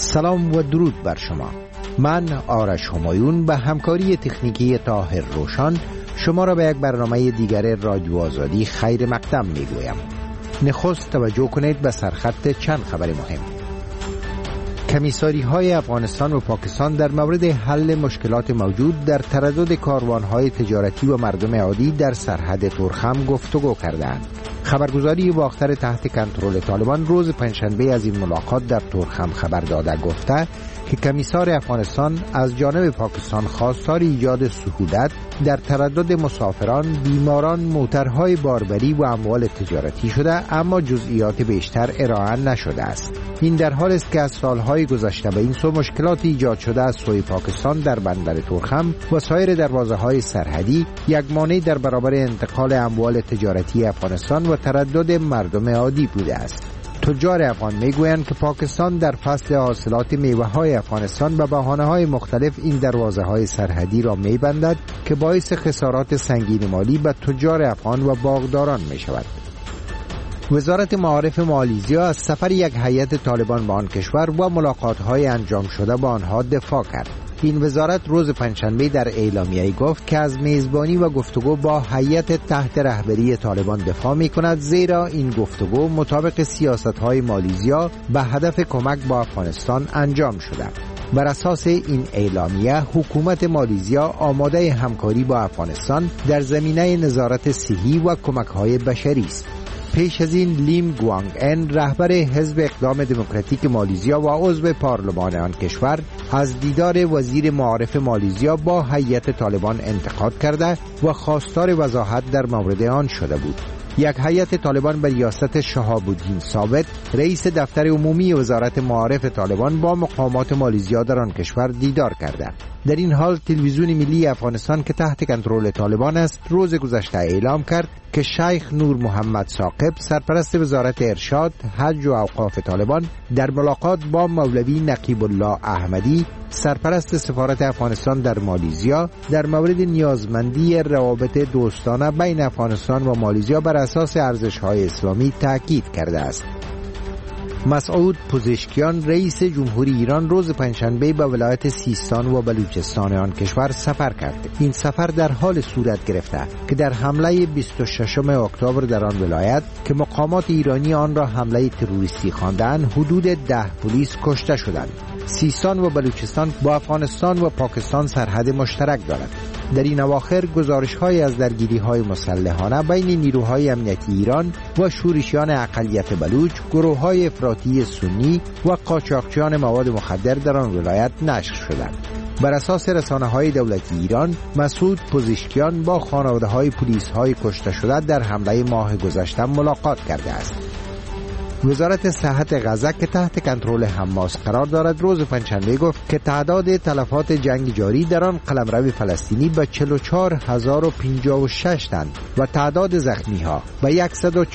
سلام و درود بر شما. من آرش همایون به همکاری تکنیکی طاهر روشان شما را به یک برنامه دیگر رادیو آزادی خیر مقدم میگویم. نخست توجه کنید به سرخط چند خبر مهم. کمیساری های افغانستان و پاکستان در مورد حل مشکلات موجود در تردد کاروانهای تجارتی و مردم عادی در سرحد تورخم گفتگو کردند. خبرگزاری باختر تحت کنترل طالبان روز پنجشنبه از این ملاقات در تورخم خبر داده گفته که کمیسار افغانستان از جانب پاکستان خواستار ایجاد سهولت در تردد مسافران، بیماران، موترهای باربری و اموال تجارتی شده، اما جزئیات بیشتر ارائه نشده است. این در حال است که از سالهای گذشته به این سو مشکلات ایجاد شده از سوی پاکستان در بندر تورخم و سایر دروازه‌های سرحدی یک مانع در برابر انتقال اموال تجارتی افغانستان و تردد مردم عادی بوده است. تجار افغان میگویند که پاکستان در فصل حاصلات میوه‌های افغانستان به بهانه‌های مختلف این دروازه‌های سرحدی را می‌بندد که باعث خسارات سنگین مالی به تجار افغان و باغداران می‌شود. وزارت معارف مالیزیا از سفر یک هیئت طالبان به آن کشور و ملاقات‌های انجام شده با آنها دفاع کرد. این وزارت روز پنجشنبه در اعلامیه‌ای گفت که از میزبانی و گفتگو با هیئت تحت رهبری طالبان دفاع می‌کند، زیرا این گفتگو مطابق سیاست‌های مالیزیا به هدف کمک با افغانستان انجام شده. بر اساس این اعلامیه حکومت مالیزیا آماده همکاری با افغانستان در زمینه نظارت صحی و کمک‌های بشری است. پیش از این لیم گوانگ ان رهبر حزب اقدام دموکراتیک مالیزیا و عضو پارلمان آن کشور از دیدار وزیر معارف مالیزیا با هیئت طالبان انتقاد کرده و خواستار وضاحت در مورد آن شده بود. یک هیئت طالبان به ریاست شهاب الدین ثابت رئیس دفتر عمومی وزارت معارف طالبان با مقامات مالیزیا در آن کشور دیدار کرده. در این حال تلویزیون ملی افغانستان که تحت کنترل طالبان است روز گذشته اعلام کرد که شیخ نور محمد ثاقب سرپرست وزارت ارشاد، حج و اوقاف طالبان در ملاقات با مولوی نقیب الله احمدی سرپرست سفارت افغانستان در مالیزیا در مورد نیازمندی روابط دوستانه بین افغانستان و مالیزیا بر اساس ارزش‌های اسلامی تاکید کرده است. مسعود پزشکیان رئیس جمهوری ایران روز پنجشنبه به ولایت سیستان و بلوچستان آن کشور سفر کرد. این سفر در حال صورت گرفته که در حمله 26 اکتبر در آن ولایت که مقامات ایرانی آن را حمله تروریستی خواندند حدود 10 پلیس کشته شدند. سیستان و بلوچستان با افغانستان و پاکستان سرحد مشترک دارد. در این اواخر گزارش‌های از درگیری‌های مسلحانه بین نیروهای امنیتی ایران و شورشیان اقلیت بلوچ، گروه‌های افراطی سنی و قاچاقچیان مواد مخدر در آن ولایت نشر شدند. بر اساس رسانه‌های دولتی ایران، مسعود پزشکیان با خانواده‌های پلیس‌های کشته شده در حمله ماه گذشته ملاقات کرده است. وزارت صحت غزه که تحت کنترل حماس قرار دارد روز پنجشنبه گفت که تعداد تلفات جنگ جاری در آن قلمرو فلسطینی به 44056 تن و تعداد زخمی‌ها به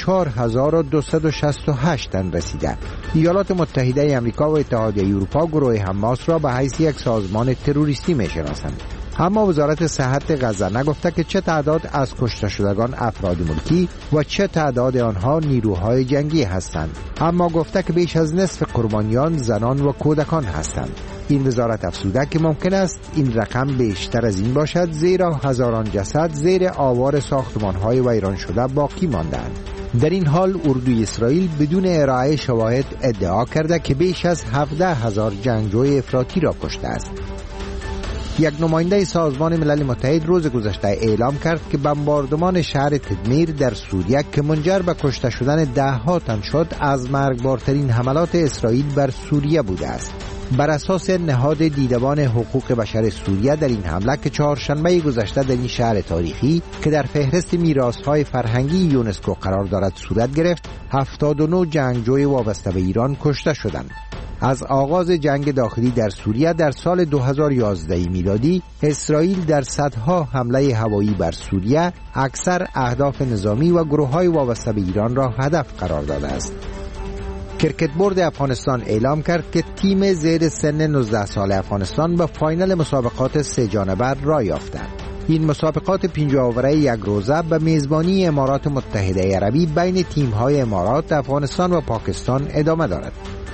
104268 تن رسیده. ایالات متحده آمریکا و اتحادیه اروپا گروه حماس را به حیث یک سازمان تروریستی می‌شناسند. اما وزارت صحت غزه نگفته که چه تعداد از کشته شدگان افراد ملکی و چه تعداد آنها نیروهای جنگی هستند، اما گفته که بیش از نصف قربانیان زنان و کودکان هستند. این وزارت افزوده که ممکن است این رقم بیشتر از این باشد، زیرا هزاران جسد زیر آوار ساختمان‌های ویران شده باقی مانده‌اند. در این حال اردوی اسرائیل بدون ارائه شواهد ادعا کرده که بیش از 17,000 جنگجوی افراطی را کشته است. یک نماینده سازمان ملل متحد روز گذشته اعلام کرد که بمباردمان شهر تدمیر در سوریه که منجر به کشته شدن 10 تن شد از مرگبارترین حملات اسرائیل بر سوریه بوده است. بر اساس نهاد دیدبان حقوق بشر سوریه در این حمله که چهارشنبه گذشته در این شهر تاریخی که در فهرست میراث‌های فرهنگی یونسکو قرار دارد صورت گرفت، 79 جنگجوی وابسته به ایران کشته شدند. از آغاز جنگ داخلی در سوریه در سال 2011 میلادی اسرائیل در صدها حمله هوایی بر سوریه اکثر اهداف نظامی و گروه‌های وابسته به ایران را هدف قرار داده است. کرکت بورد افغانستان اعلام کرد که تیم زیر سن 19 سال افغانستان به فاینال مسابقات 3 جانبه راه یافته. این مسابقات 5 آوره یک روزه به میزبانی امارات متحده عربی بین تیم‌های امارات، افغانستان و پاکستان ادامه دارد.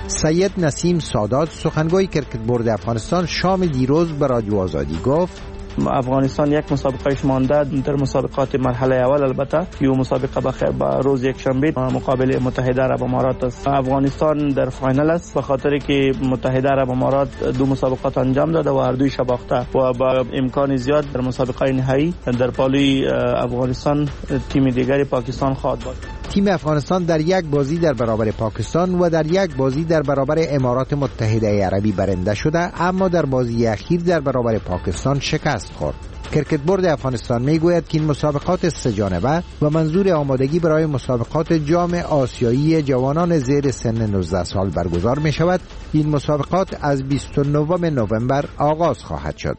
سید نسیم سادات سخنگوی کرکت بورد افغانستان شام دیروز به رادیو آزادی گفت افغانستان یک مسابقهش مانده در مسابقات مرحله اول، البته یو مسابقه بخیر با روز یک شنبه مقابل متحده عرب امارات است. افغانستان در فاینال است به خاطر که متحده عرب امارات دو مسابقات انجام داده و هر دویش باخته و با امکان زیاد در مسابقه نهایی در پالوی افغانستان تیم دیگری پاکستان خواهد بود. تیم افغانستان در یک بازی در برابر پاکستان و در یک بازی در برابر امارات متحده عربی برنده شده، اما در بازی اخیر در برابر پاکستان شکست خورد. کرکت بورد افغانستان میگوید که این مسابقات سه جانبه و منظور آمادگی برای مسابقات جام آسیایی جوانان زیر سن 19 سال برگزار می شود. این مسابقات از 29 نوامبر آغاز خواهد شد.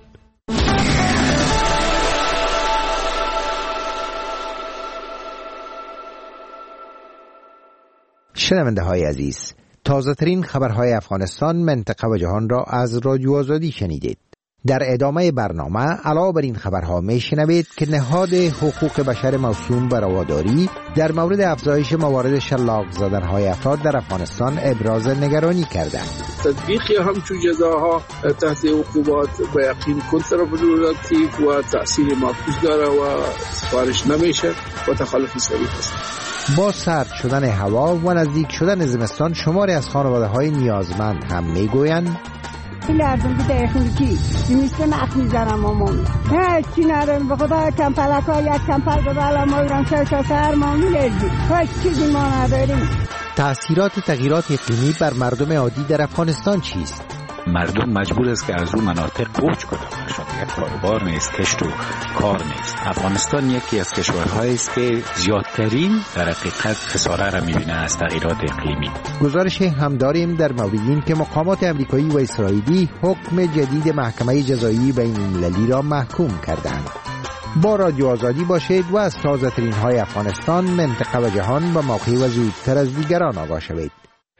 شنونده های عزیز، تازه ترین خبرهای افغانستان، منطقه و جهان را از رادیو آزادی شنیدید. در ادامه برنامه علاوه بر این خبرها می شنوید که نهاد حقوق بشر موسوم به رواداری در مورد افزایش موارد شلاق زدنهای افراد در افغانستان ابراز نگرانی کرده. تطبیق همچون جزاها تحت عقوبات به یقین کل طرف دولتی و تأثیر معکوس داره و سفارش نمیشه و تخلف صریح است. با سرد شدن هوا و نزدیک شدن زمستان شماری از خانواده‌های نیازمند هم میگویند لازم که دقیقی کی زمستان اخ میذارم مامان هیچی ندارم به خدا کمپلکا یک کمپل به بالا ما ایران شش سر ما میلرزی هیچ چیزی ما نداریم. تأثیرات تغییرات اقلیمی بر مردم عادی در افغانستان چیست؟ مردم مجبور است که از اون مناطق کوچ کنند، چون دیگر کاروبار نیست، کشت و کار نیست. افغانستان یکی از کشورهایی است که زیادترین در حقیقت خساره را می‌بینه از تغییرات اقلیمی. گزارش هم داریم در مورد این که مقامات امریکایی و اسرائیلی حکم جدید محکمه جزایی بین‌المللی را محکوم کردند. با رادیو آزادی باشید و از تازه ترین های افغانستان، منطقه و جهان با موقع و زودتر از دیگران آگاه شوید.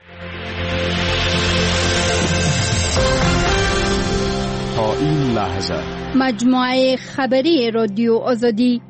تا این لحظه مجموعه خبری رادیو آزادی.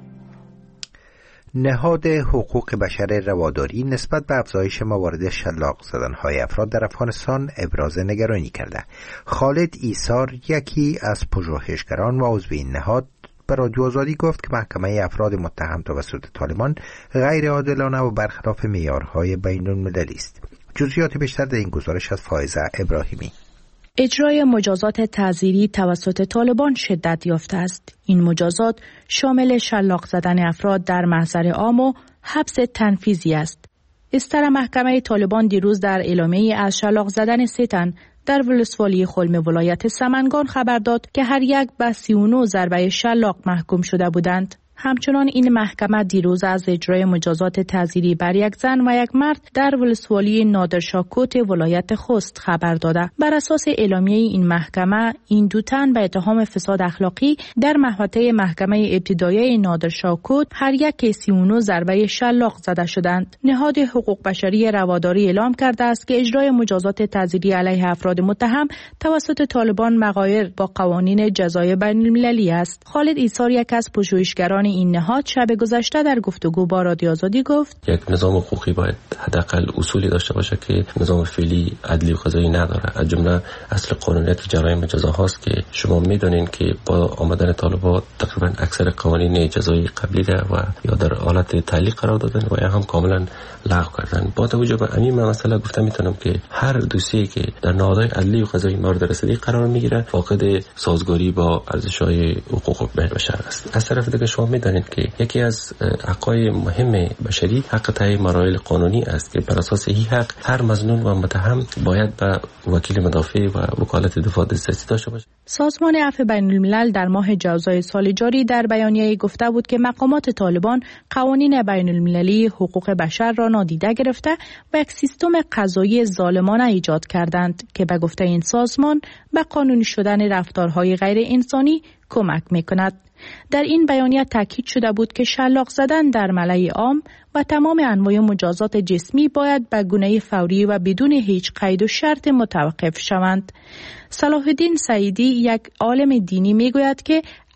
نهاد حقوق بشر رواداری نسبت به افزایش موارد شلاق زدنهای افراد در افغانستان ابراز نگرانی کرده. خالد ایثار، یکی از پژوهشگران و عضو این نهاد، به رادیو آزادی گفت که محکمه افراد متهم توسط طالبان غیر عادلانه و برخلاف معیارهای بین‌المللی است. جزئیات بیشتر در این گزارش از فائزه ابراهیمی. اجرای مجازات تعزیری توسط طالبان شدت یافته است. این مجازات شامل شلاق زدن افراد در محضر عام و حبس تنفیذی است. استر محکمه طالبان دیروز در اعلامیه از شلاق زدن 3 تن در ولسوالی خلم ولایت سمنگان خبر داد که هر یک به 39 ضربه شلاق محکوم شده بودند. همچنان این محکمه دیروز از اجرای مجازات تعزیری بر یک زن و یک مرد در ولسوالی نادرشاکوت ولایت خوست خبر داده. بر اساس اعلامیه این محکمه، این 2 تن به اتهام فساد اخلاقی در محوطه محکمه ابتدایی نادرشاکوت هر یک 39 ضربه شلاق زده شدند. نهاد حقوق بشری رواداری اعلام کرده است که اجرای مجازات تعزیری علیه افراد متهم توسط طالبان مغایر با قوانین جزای بین‌المللی است. خالد ایثار، یک از پژوهشگران این نهاد، شب گذشته در گفتگو با رادیو آزادی گفت یک نظام حقوقی باید حداقل اصولی داشته باشه که نظام فعلی عدلی و قضایی نداره. از جمله اصل قانونیت جرایم جزاهاست که شما میدونین که با آمدن طالبان تقریبا اکثر قوانین جزایی قبلی و یا در حالت تعلیق قرار دادن و یا هم کاملا لغو کردن. با توجه به همین مسئله گفتم میتونم که هر دوسیه که در نهادهای عدلی و قضایی مورد رسیدگی قرار میگیره فاقد سازگاری با ارزش‌های حقوق بشر است. از طرف دیگه شما میدانید که یکی از حقوق مهم بشری حق تعیین مراحل قانونی است که بر اساس این حق هر مظنون و متهم باید به وکیل مدافع و وکالت دفاع دسترسی داشته باشد. سازمان عفو بین‌الملل در ماه جوزای سال جاری در بیانیه گفته بود که مقامات طالبان قوانین بین‌المللی حقوق بشر را نادیده گرفته و یک سیستم قضایی ظالمانه ایجاد کردند که به گفته این سازمان به قانونی شدن رفتارهای غیر انسانی کمک می‌کند. در این بیانیه تاکید شده بود که شلاق زدن در ملأ عام و تمام انواع مجازات جسمی باید به گونه فوری و بدون هیچ قید و شرط متوقف شوند. صلاح الدین سعیدی، یک عالم دینی، میگوید که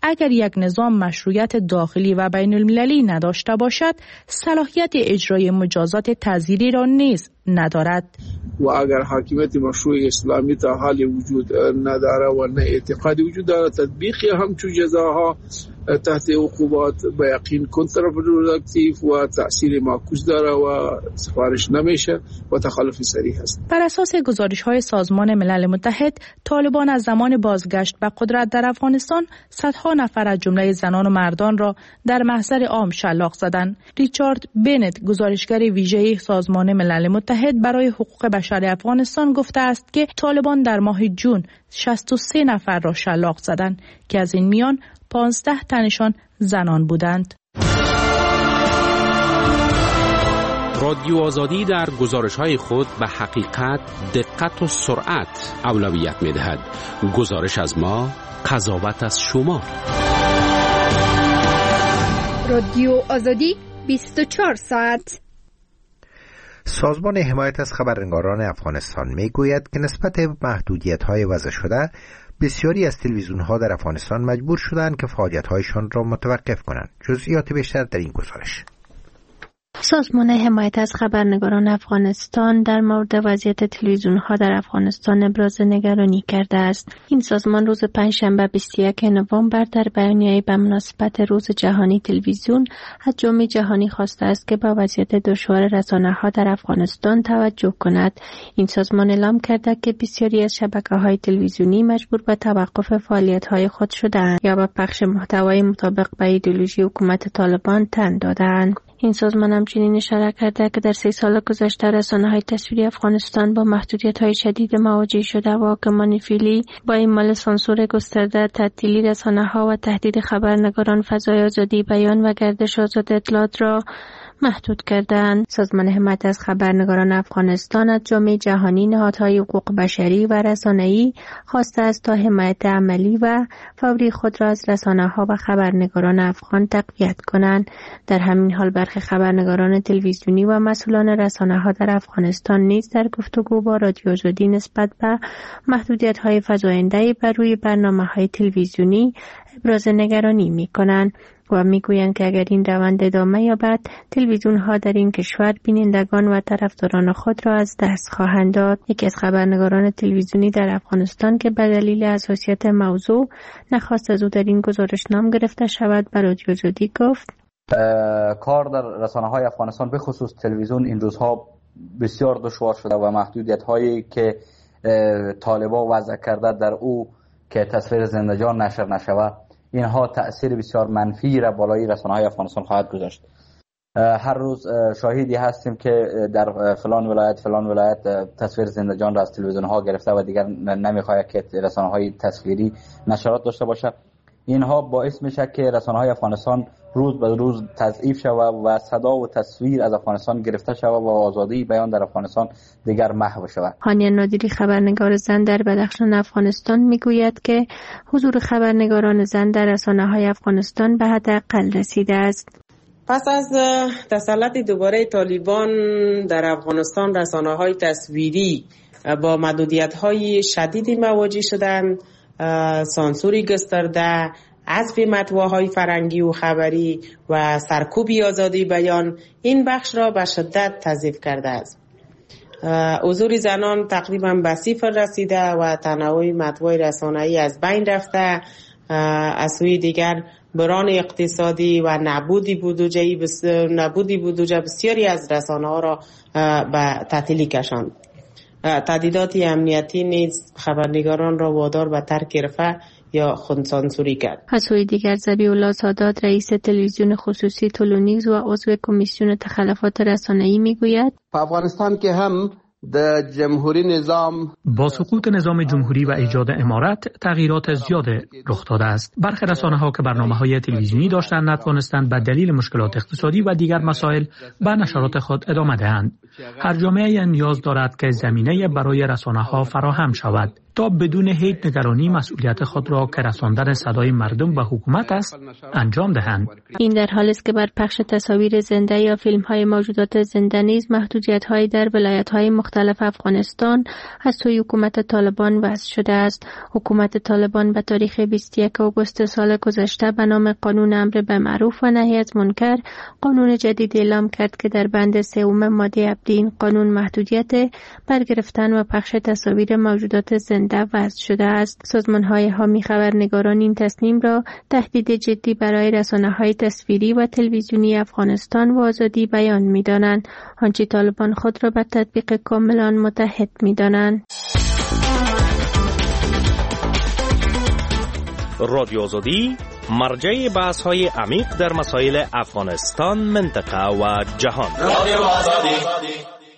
اگر یک نظام مشروعیت داخلی و بین المللی نداشته باشد، صلاحیت اجرای مجازات تعزیری را نیز ندارد. و اگر حاکمیت مشروع اسلامی تا حال وجود نداره و نه اعتقادی وجود داره، تطبیقی همچون جزاها تحت عقوبات به یقین کنترپروداکتیو و تأثیر معکوس داره و سفارش نمیشه و تخلف صریح است. بر اساس گزارش‌های سازمان ملل متحد، طالبان از زمان بازگشت به قدرت در افغانستان صدها نفر از جمله زنان و مردان را در محضر عام شلاق زدند. ریچارد بنت، گزارشگر ویژه سازمان ملل متحد برای حقوق بشر افغانستان، گفته است که طالبان در ماه جون 63 نفر را شلاق زدند که از این میان 15 تنشان زنان بودند. رادیو آزادی در گزارش‌های خود به حقیقت، دقت و سرعت اولویت می‌دهد. گزارش از ما، قضاوت از شما. رادیو آزادی 24 ساعت. سازمان حمایت از خبرنگاران افغانستان میگوید که نسبت به محدودیت‌های وضع شده، بسیاری از تلویزیون‌ها در افغانستان مجبور شدند که فعالیت‌هایشان را متوقف کنند. جزئیات بیشتر در این گزارش. سازمان حمایت از خبرنگاران افغانستان در مورد وضعیت تلویزیون‌ها در افغانستان ابراز نگرانی کرده است. این سازمان روز پنجشنبه 21 نوامبر در بیانیه‌ای به مناسبت روز جهانی تلویزیون از جامعه جهانی خواسته است که به وضعیت دشوار رسانه‌ها در افغانستان توجه کند. این سازمان اعلام کرده که بسیاری از شبکه‌های تلویزیونی مجبور به توقف فعالیت‌های خود شده‌اند یا به پخش محتوای مطابق به ایدئولوژی حکومت طالبان تن داده‌اند. این سازمان همچنین اشاره کرده که در 3 سال گذشته رسانه‌های تصویری افغانستان با محدودیت‌های شدید مواجه شده و حاکمان فعلی با اعمال سانسور گسترده، تعطیلی رسانه‌ها و تهدید خبرنگاران فضای آزادی بیان و گردش آزاد اطلاعات را محدود کردند. سازمان حمایت از خبرنگاران افغانستان از جامعه جهانی، نهادهای حقوق بشری و رسانه‌ای خواسته است تا حمایت عملی و فوری خود را از رسانه‌ها و خبرنگاران افغان تقویت کنند. در همین حال برخی خبرنگاران تلویزیونی و مسئولان رسانه‌ها در افغانستان نیز در گفتگو با رادیو آزادی نسبت به محدودیت‌های فزاینده‌ای بر روی برنامه‌های تلویزیونی ابراز نگرانی می‌کنند و میگویند که اگر این روند ادامه یابد، تلویزیون‌ها در این کشور بینندگان و طرفداران خود را از دست خواهند داد. یکی از خبرنگاران تلویزیونی در افغانستان که به دلیل حساسیت موضوع نخواست از او در این گزارش نام گرفته شود، به رادیو آزادی گفت: کار در رسانه‌های افغانستان به خصوص تلویزیون این روزها بسیار دشوار شده و محدودیت‌هایی که طالبان وضع کرده در او که تصویر زنده‌جان نشر نشود، اینها تأثیر بسیار منفی را بالای رسانه‌های افغانستان خواهد گذاشت. هر روز شاهدی هستیم که در فلان ولایت تصویر زنده‌جان را از تلویزیون‌ها گرفته و دیگر نمی‌خواهد که رسانه‌های تصویری نشرات داشته باشه. اینها باعث میشه که رسانه‌های افغانستان روز به روز تضعیف شود و صدا و تصویر از افغانستان گرفته شود و آزادی بیان در افغانستان دیگر محو شود. هانیه نادری، خبرنگار زن در بدخشان افغانستان، میگوید که حضور خبرنگاران زن در رسانه‌های افغانستان به حداقل رسیده است. پس از تسلط دوباره طالبان در افغانستان، رسانه‌های تصویری با محدودیت‌های شدیدی مواجه شدند، سانسوری گسترده، حذف محتواهای فرهنگی و خبری و سرکوب آزادی بیان این بخش را به شدت تضعیف کرده است. حضور زنان تقریبا به صفر رسیده و تنوع محتوای رسانه‌ای از بین رفته. از سوی دیگر بحران اقتصادی و نبودی بودجه بسیاری از رسانه‌ها را به تعطیلی کشاند. تهدیدات امنیتی نیز خبرنگاران را وادار به ترک رفع یا خودسانسوری کرد. از سوی دیگر ذبیح الله سادات، رئیس تلویزیون خصوصی تولونیکس و عضو کمیسیون تخلفات رسانه‌ای میگوید: په افغانستان کې هم د جمهوری نظام با سقوط نظام جمهوری و ایجاد امارت تغییرات زیاد رخ داده است. برخی رسانه‌ها که برنامه‌های تلویزیونی داشتند نتوانستند به دلیل مشکلات اقتصادی و دیگر مسائل به نشرات خود ادامه دهند. هر جامعه نیاز دارد که زمینه برای رسانه‌ها فراهم شود. تا بدون هیچ نگرانی مسئولیت خود را که رساندن صدای مردم به حکومت است انجام دهند. این در حالی است که بر پخش تصاویر زنده یا فیلم‌های موجودات زنده نیز محدودیت‌هایی در ولایت‌های مختلف افغانستان از سوی حکومت طالبان وضع شده است. حکومت طالبان به تاریخ 21 آگوست سال گذشته به نام قانون امر بالمعروف و نهی از منکر قانون جدید اعلام کرد که در بند 3 ماده 7 این قانون محدودیت بر گرفتن و پخش تصاویر موجودات زنده وضع شده است. سازمان‌های حامی خبرنگاران این تصمیم را تهدید جدی برای رسانه‌های تصویری و تلویزیونی افغانستان و آزادی بیان می‌دانند، آنچه طالبان خود را به تطبیق کاملا متحد می‌دانند. رادیو آزادی مرجع بحث‌های عمیق در مسائل افغانستان، منطقه و جهان. رادیو آزادی.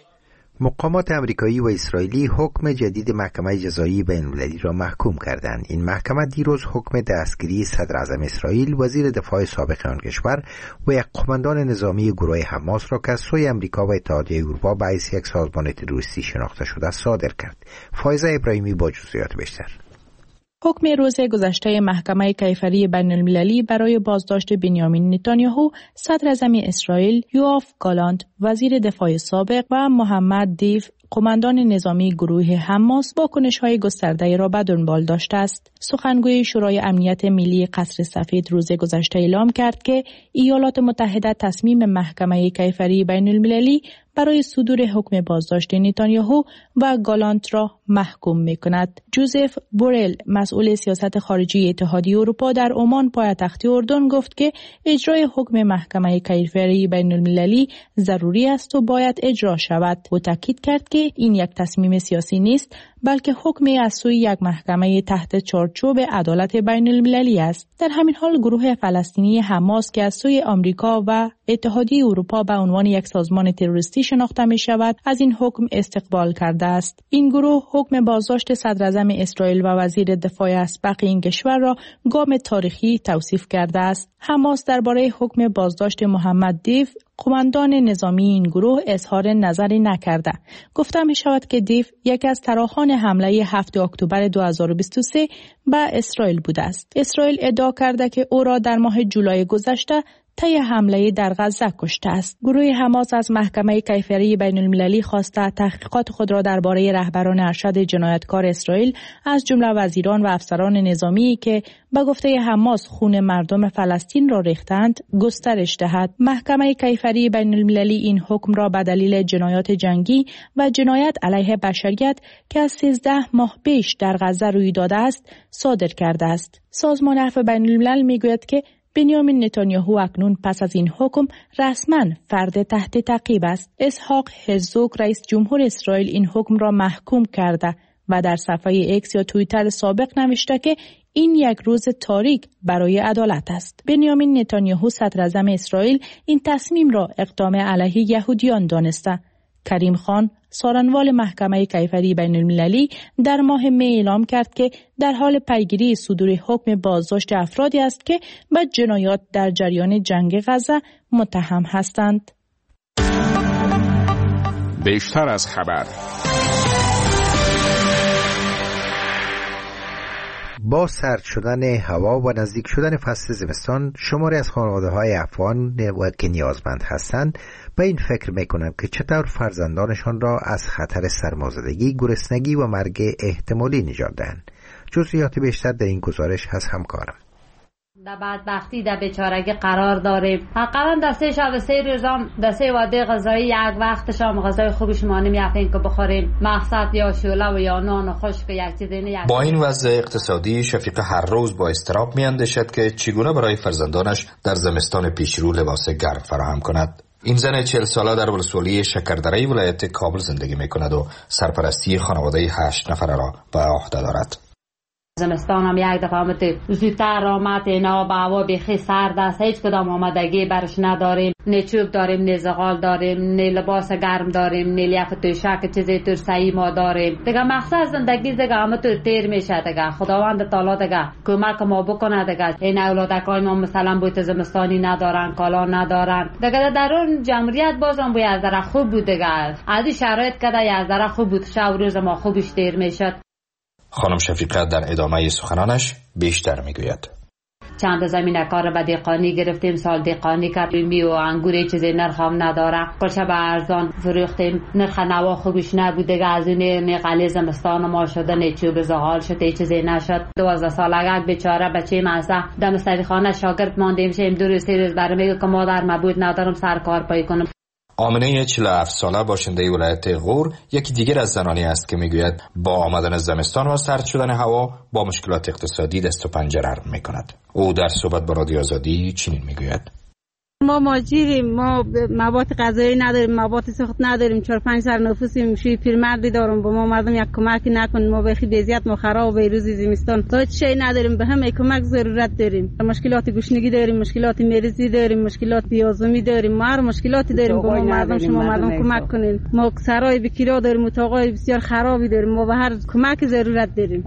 مقامات امریکایی و اسرائیلی حکم جدید محکمه جزایی بین‌المللی را محکوم کردند. این محکمه دیروز حکم دستگیری صدر اعظم اسرائیل، وزیر دفاع سابق آن کشور و یک قماندان نظامی گروه حماس را که از سوی امریکا و اتحادیه اروپا به حیث یک سازمان تروریستی شناخته شده صادر کرد. فایزه ابراهیمی با جزئیات بیشتر. حکم روز گذشته محکمه کیفری بین المللی برای بازداشت بنیامین نتانیاهو، صدر اعظم اسرائیل، یوآف گالانت، وزیر دفاع سابق و محمد دیو، قماندان نظامی گروه حماس، واکنش‌های گسترده را به دنبال داشته است. سخنگوی شورای امنیت ملی قصر سفید روز گذشته اعلام کرد که ایالات متحده تصمیم محکمه کیفری بین المللی برای صدور حکم بازداشت نتانیاهو و گالانت را محکوم می‌کند. جوزف بورل، مسئول سیاست خارجی اتحادیه اروپا در عمان پایتخت اردن، گفت که اجرای حکم محکمه کیفری بین المللی ضروری است و باید اجرا شود. او تاکید کرد که این یک تصمیم سیاسی نیست، بلکه حکمی از سوی یک محکمه تحت چارچوب عدالت بین المللی است. در همین حال گروه فلسطینی حماس که از سوی آمریکا و اتحادیه اروپا به عنوان یک سازمان تروریستی شناخته می شود، از این حکم استقبال کرده است. این گروه حکم بازداشت صدر اعظم اسرائیل و وزیر دفاع اسبق این کشور را گام تاریخی توصیف کرده است. حماس درباره حکم بازداشت محمد دیو، قماندان نظامی این گروه، اظهار نظری نکرده. گفته می شود که دیو یکی از طراحان حمله 7 اکتبر 2023 به اسرائیل بوده است. اسرائیل ادعا کرده که او را در ماه جولای گذشته طی حمله در غزه کشته است. گروه حماس از محکمه کیفری بین المللی خواسته تحقیقات خود را درباره رهبران ارشد جنایتکار اسرائیل از جمله وزیران و افسران نظامی که به گفته حماس خون مردم فلسطین را ریختند گسترش دهد. محکمه کیفری بین المللی این حکم را به دلیل جنایات جنگی و جنایت علیه بشریت که از 13 ماه پیش در غزه روی داده است صادر کرده است. سازمان عفو بین الملل میگوید که بنیامین نتانیاهو اکنون پس از این حکم رسما فرد تحت تعقیب است. اسحاق هرزوگ، رئیس جمهور اسرائیل، این حکم را محکوم کرده و در صفحه ایکس یا توییتر سابق نوشته که این یک روز تاریک برای عدالت است. بنیامین نتانیاهو صدر اعظم اسرائیل این تصمیم را اقدام علیه یهودیان دانسته. کریم خان، سارنوال محکمه کیفری بین المللی، در ماه می اعلام کرد که در حال پیگیری صدور حکم بازداشت افرادی است که به جنایات در جریان جنگ غزه متهم هستند. بیشتر از خبر. با سرد شدن هوا و نزدیک شدن فصل زمستان، شماری از خانواده‌های افغان و که نیازمند هستند به این فکر می‌کنند که چطور فرزندانشان را از خطر سرمازدگی، گرسنگی و مرگ احتمالی نجات دهند. جزئیات بیشتر در این گزارش از همکارم. در بدبختی در بیچارگی قرار داریم. حقا در 3 شب 3 روزام در 3 وعده غذایی یک وقت شام غذای خوبش ما نمی‌یافیم که بخوریم. مقصد یا شوله و یا نان خشک یک چیزی نه. با این وضع اقتصادی، شفیقه هر روز با اضطراب می‌اندیشد که چگونه برای فرزندانش در زمستان پیشرو لباس گرم فراهم کند. این زن 40 ساله در ولسوالی شکردره ولایت کابل زندگی می‌کند و سرپرستی خانواده 8 نفره را به عهده دارد. زمستان هم یک دفعه زودتر آمد، اینا با هوا بیخی سرد است، هیچ کدام آمادگی برش نداریم. نه چوب داریم، نه زغال داریم، نه لباس گرم داریم، نه لیاف توشک چیزی ترسایی ما داریم. دیگه مقصد زندگی دیگه همه تو تیر میشه. دیگه خداوند تعالی دیگه کمک ما بکنه. دیگه این اولادکای ما مثلا بوت زمستانی ندارن، کالا ندارن. دیگه در اون جمهوریت بازم بود از ذره خوب بود. دیگه از این شرایط کده از ذره خوب بود، شب روز ما خوبش تیر میشد. خانم شفیقه در ادامه سخنانش بیشتر میگوید. چند زمین کار به دهقانی گرفتیم، سال دهقانی کردیم و انگور چیزی نرخ هم نداره. کلچه به ارزان فروختیم، نرخ نوا خوبش نبود دیگه. از این قلی زمستان ما شده نیچوب زغال شد، چیزی نشد. 12 سالگه بیچاره بچه مازه دم استادیخانه شاگرد ماندیم. شیم 2 روز 3 روز برام میگه که مادر مبود ندارم سر کار پای کنم. آمنه 47 ساله باشنده ولایت غور یکی دیگر از زنانی است که میگوید با آمدن زمستان و سرد شدن هوا با مشکلات اقتصادی دست و پنجه نرم میکند. او در صحبت با رادیو آزادی چنین میگوید: ما ماجریم، ما مواد غذایی نداریم، مواد سخت نداریم، 4-5 سر نفوسیم، شوی پیرمردی دارم، با ما مردم یک کمکی نکنیم، ما بخی بیزیت ما خراب به روز زمستان هیچ شی نداریم، به همه کمک ضرورت داریم. مشکلات گوشنگی داریم، مشکلات مریضی داریم، مشکلات بیازمی داریم، ما هر مشکلاتی داریم، با ما مردم شما مردم کمک کنین. ما سرای بکیرا داریم، اتاقای بسیار خرابی داریم، ما به هر کمک ضرورت داریم.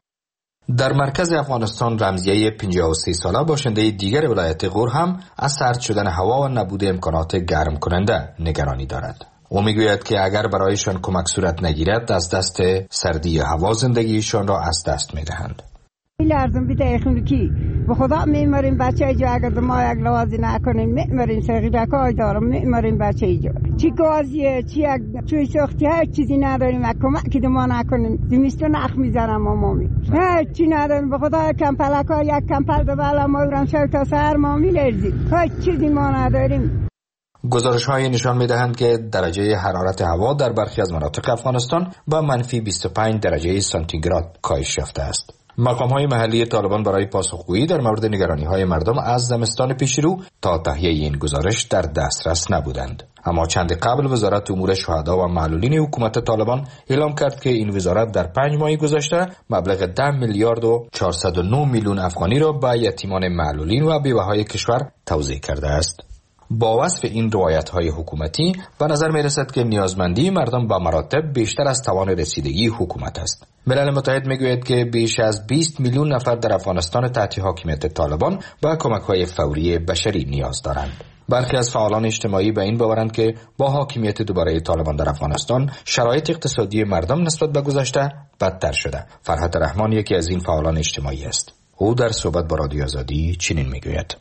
در مرکز افغانستان رمزیه 53 ساله باشنده دیگر ولایت غور هم از سرد شدن هوا و نبود امکانات گرم کننده نگرانی دارد. او میگوید که اگر برایشان کمک صورت نگیرد از دست سردی هوا زندگیشان را از دست میدهند. لازم بیت اخوندکی به خدا میمریم بچه جا اگر ما یک لوازی نکنیم میمریم سقیدکای دارم میمریم بچه جا چی گازیه چی چوی سختی هر چیزی نداریم کمکی ما نکنیم زمستون اخ میزنم مامی هر چی نداریم به خدا کمپلکا یک کمپل به بالا ما برم شب تا سحر ما میلرزیم هر چیزی ما نداریم. گزارش‌های نشان می‌دهند که درجه حرارت هوا در برخی از مناطق افغانستان با منفی 25 درجه سانتیگراد کاهش یافته است. مقام‌های محلی طالبان برای پاسخگویی در مورد نگرانی‌های مردم از زمستان پیشرو تا تهیه این گزارش در دسترس نبودند. اما چند قبل وزارت امور شهدا و معلولین حکومت طالبان اعلام کرد که این وزارت در 5 ماه گذشته مبلغ 10 میلیارد و 409 میلیون افغانی را به یتیمان معلولین و بیوه‌های کشور توزیع کرده است. با وصف این روایت‌های حکومتی به نظر می‌رسد که نیازمندی مردم به مراتب بیشتر از توان رسیدگی حکومت است. ملل متحد می‌گوید که بیش از 20 میلیون نفر در افغانستان تحت حاکمیت طالبان به کمک‌های فوری بشری نیاز دارند. برخی از فعالان اجتماعی به این باورند که با حاکمیت دوباره طالبان در افغانستان شرایط اقتصادی مردم نسبت به گذشته بدتر شده. فرحت رحمان یکی از این فعالان اجتماعی است. او در صحبت با رادیو آزادی چنین می‌گوید: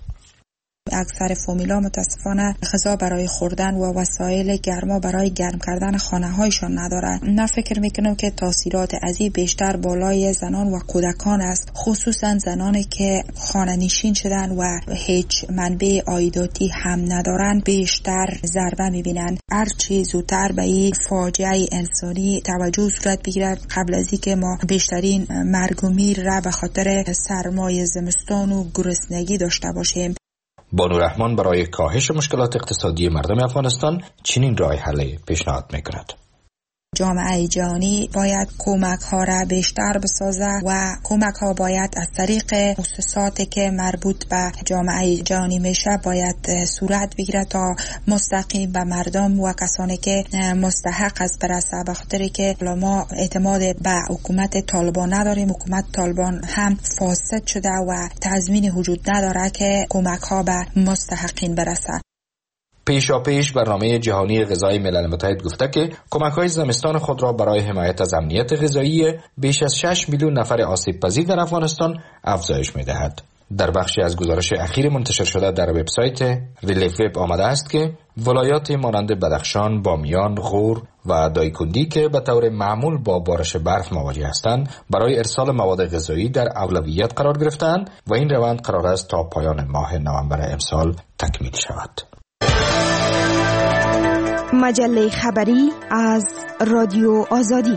اکثر فامیلا متاسفانه غذا برای خوردن و وسایل گرما برای گرم کردن خانه هایشان ندارند. من فکر میکنم که تاثیرات از این بیشتر بالای زنان و کودکان است، خصوصا زنانی که خانه نشین شدن و هیچ منبع عایداتی هم ندارند بیشتر ضربه میبینند. هرچی زودتر به این فاجعه انسانی توجه صورت بگیرد قبل از اینکه ما بیشترین مرگ و میر را به خاطر سرمای زمستان و گرسنگی داشته باشیم. بانو رحمان برای کاهش مشکلات اقتصادی مردم افغانستان چنین راه حل پیشنهاد می‌کند: جامعه جهانی باید کمک ها را بیشتر بسازه و کمک ها باید از طریق مؤسساتی که مربوط به جامعه جهانی میشه باید صورت بگیره تا مستقیم به مردم و کسانی که مستحق است برسه. به خاطر که ما اعتماد به حکومت طالبان نداریم، حکومت طالبان هم فاسد شده و تضمین وجود نداره که کمک ها به مستحقین برسه. پیشاپیش برنامه جهانی غذای ملل متحد گفته که کمک‌های زمستان خود را برای حمایت از امنیت غذایی بیش از 6 میلیون نفر آسیب پذیر در افغانستان افزایش می‌دهد. در بخشی از گزارش اخیر منتشر شده در وبسایت ریلیف وب آمده است که ولایات مانند بدخشان، بامیان، غور و دایکندی که به طور معمول با بارش برف مواجه هستند برای ارسال مواد غذایی در اولویت قرار گرفتند و این روند قرار است تا پایان ماه نوامبر امسال تکمیل شود. مجله خبری از رادیو آزادی.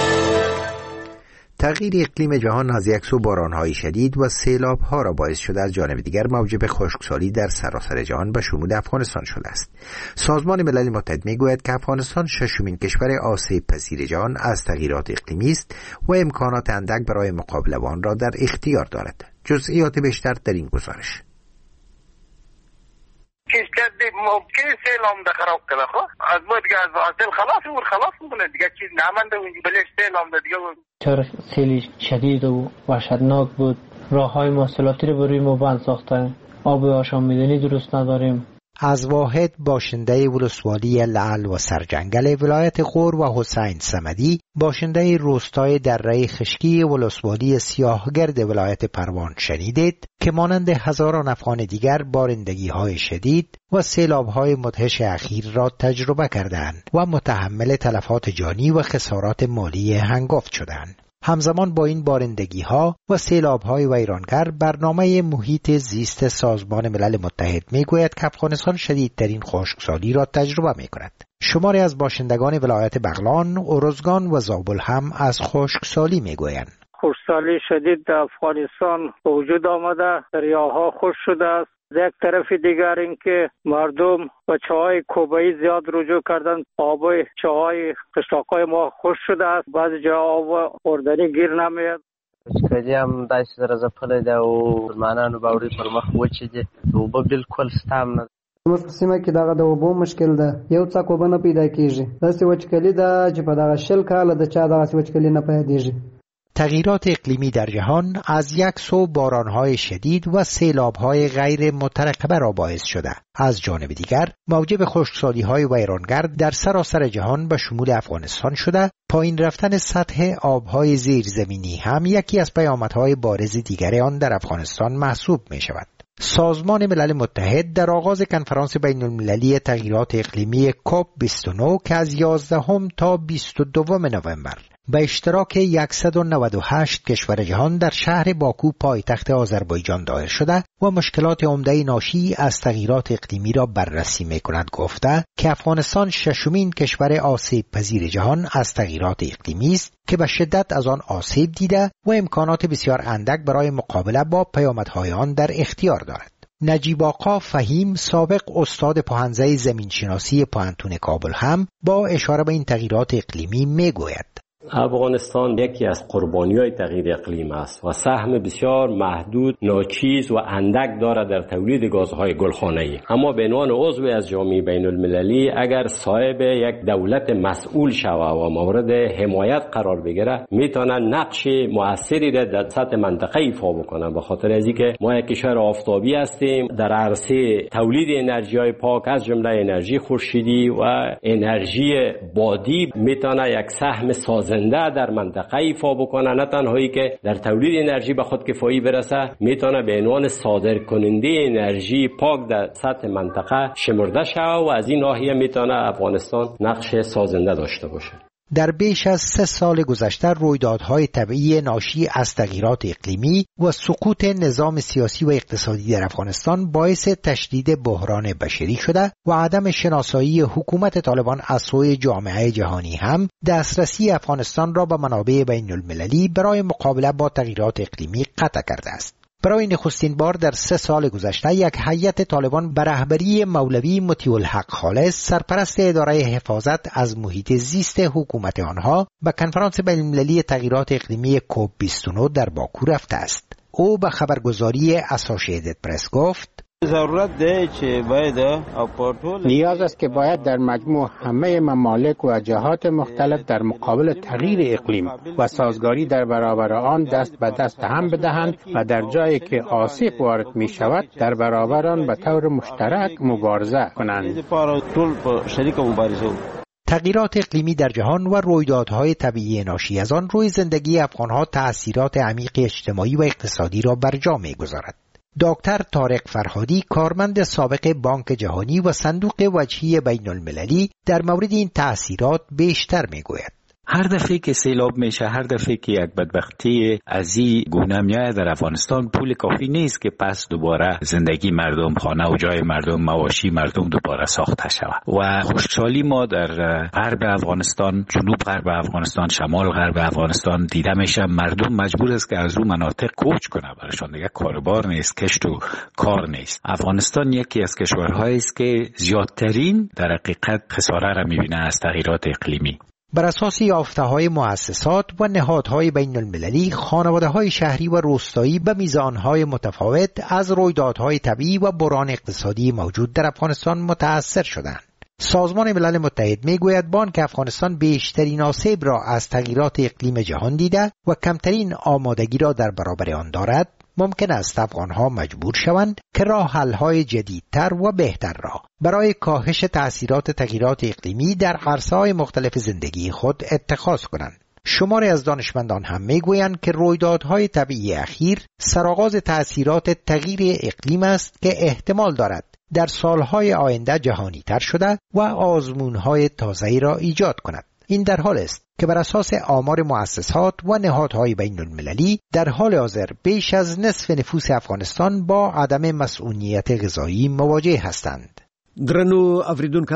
تغییر اقلیم جهان از یک سو باران‌های شدید و سیلاب‌ها را باعث شده از جانب دیگر موجب خشکسالی در سراسر جهان به شمول افغانستان شده است. سازمان ملل متحد می‌گوید که افغانستان ششمین کشور آسیب پذیر جهان از تغییرات اقلیمی است و امکانات اندک برای مقابله با آن را در اختیار دارد. جزئیات بیشتر در این گزارش. ممکن سیلام ده خراب کنه از ما دیگه از حاصل خلاص میکنه دیگه چیز نمانده اونجا بلش سیلام ده دیگه. چرا سیل شدید و وحشتناک بود، راههای مواصلاتی رو بروی ما بند ساخته، آب آشامیدنی درست نداریم. از واحد باشنده ولسوالی لعل و سرجنگل ولایت غور و حسین صمدی باشنده روستای دره خشکی ولسوالی سیاهگرد ولایت پروان شنیدید که مانند هزاران افغان دیگر بارندگی‌های شدید و سیلاب‌های مدهش اخیر را تجربه کردند و متحمل تلفات جانی و خسارات مالی هنگفت شدند. همزمان با این بارندگی‌ها و سیلاب‌های ویرانگر برنامه محیط زیست سازمان ملل متحد می‌گوید که افغانستان شدیدترین خشکسالی را تجربه می‌کند. شماری از باشندگان ولایت بغلان، ارزگان و زابل هم از خشکسالی می‌گویند. خشکسالی شدید در افغانستان به وجود آمده، دریاها خشک شده است. یک طرف دیگر اینکه مردم به چاهای کوبه‌ای زیاد رجوع کردند. آب چاهای قشلاق‌های ما خشک شده است. بعضی جا آب خوردنی گیر نمیاد. خشکسالی هم داسې درځه پله ده او مسلمانانو باوري پر مخ وچې دي. اوبه بالکل شته هم نه. زموږ په سیمه کې دغه د اوبو مشکل ده. یو څاک اوبه نه پیدا کېږي. داسې وچکلي ده چې په دغه 40 کاله د چا دغسې وچکلي نه پیدېږي. تغییرات اقلیمی در جهان از یک سو بارانهای شدید و سیلابهای غیر مترقبه را باعث شده. از جانب دیگر موجب خشکسالی‌های ویرانگر در سراسر جهان به شمول افغانستان شده. پایین رفتن سطح آبهای زیرزمینی هم یکی از پیامدهای بارز دیگر آن در افغانستان محسوب می شود. سازمان ملل متحد در آغاز کنفرانس بین المللی تغییرات اقلیمی کوپ 29 که از 11 تا 22 نوامبر به اشتراک 198 کشور جهان در شهر باکو پایتخت آذربایجان دایر شده و مشکلات عمده ناشی از تغییرات اقلیمی را بررسی می‌کند گفته که افغانستان ششمین کشور آسیب پذیر جهان از تغییرات اقلیمی است که به شدت از آن آسیب دیده و امکانات بسیار اندک برای مقابله با پیامدهای آن در اختیار دارد. نجیب آقا فهیم سابق استاد پاهنزه زمینشناسی پوهنتون کابل هم با اشاره به این تغییرات اقلیمی میگوید افغانستان یکی از قربانی‌های تغییر اقلیم است و سهم بسیار محدود، ناچیز و اندک دارد در تولید گازهای گلخانه‌ای. اما به عنوان عضو از جامعه بین‌المللی اگر صاحب یک دولت مسئول شود و مورد حمایت قرار بگیره، میتونه نقش مؤثری را در سطح منطقه ایفا بکنه. به خاطر از اینکه ما یک کشور آفتابی هستیم، در عرصه تولید انرژی‌های پاک از جمله انرژی خورشیدی و انرژی بادی میتونه یک سهم سازنده در منطقه ایفا بکنه. نه تنهایی که در تولید انرژی به خود کفایی برسه، میتونه به عنوان صادر کننده انرژی پاک در سطح منطقه شمرده شود و از این ناحیه میتونه افغانستان نقش سازنده داشته باشه. در بیش از 3 سال گذشته رویدادهای طبیعی ناشی از تغییرات اقلیمی و سقوط نظام سیاسی و اقتصادی در افغانستان باعث تشدید بحران بشری شده و عدم شناسایی حکومت طالبان از سوی جامعه جهانی هم دسترسی افغانستان را به منابع بین المللی برای مقابله با تغییرات اقلیمی قطع کرده است. برای نخستین بار در 3 سال گذشته یک هیئت طالبان به رهبری مولوی مطیع الحق خالص سرپرست اداره حفاظت از محیط زیست حکومت آنها به کنفرانس بین المللی تغییرات اقلیمی کوپ 29 در باکو رفته است. او به خبرگزاری اسوسییتد پرس گفت نیاز است که باید در مجموع همه ممالک و جهات مختلف در مقابل تغییر اقلیم و سازگاری در برابر آن دست به دست هم بدهند و در جایی که آسیب وارد می شود در برابر آن به طور مشترک مبارزه کنند. تغییرات اقلیمی در جهان و رویدادهای طبیعی ناشی از آن روی زندگی افغانها تأثیرات عمیق اجتماعی و اقتصادی را بر جا می‌گذارد. دکتر طارق فرهادی کارمند سابق بانک جهانی و صندوق وجهی بین المللی در مورد این تأثیرات بیشتر میگوید. هر دفعه که سیلاب میشه، هر دفعه که یک بدبختی از این گونه میاد در افغانستان، پول کافی نیست که پس دوباره زندگی مردم، خانه و جای مردم، مواشی مردم دوباره ساخته شود. و خشکسالی ما در غرب افغانستان، جنوب غرب افغانستان، شمال غرب افغانستان دیده میشه. مردم مجبور است که از اون مناطق کوچ کنه، برایشان دیگه کاربار نیست، کشت و کار نیست. افغانستان یکی از کشورهایی است که زیادترین در حقیقت خساره را میبینه از تغییرات اقلیمی. بر اساس یافته‌های مؤسسات و نهادهای بین المللی، خانواده‌های شهری و روستایی به میزانهای متفاوت از رویدادهای طبیعی و بحران اقتصادی موجود در افغانستان متأثر شدند. سازمان ملل متحد میگوید بانک افغانستان بیشترین آسیب را از تغییرات اقلیم جهان دیده و کمترین آمادگی را در برابر آن دارد. ممکن است افغانها مجبور شوند که راه حل‌های جدیدتر و بهتر را برای کاهش تأثیرات تغییرات اقلیمی در عرصه‌های مختلف زندگی خود اتخاذ کنند. شماری از دانشمندان هم میگویند که رویدادهای طبیعی اخیر سرآغاز تأثیرات تغییر اقلیم است که احتمال دارد در سالهای آینده جهانی تر شده و آزمونهای تازه‌ای را ایجاد کند. این در حال است که بر اساس آمار مؤسسات و نهادهای بین المللی در حال حاضر بیش از نصف نفوس افغانستان با عدم مسئولیت غذایی مواجه هستند. درنو اوریدونکو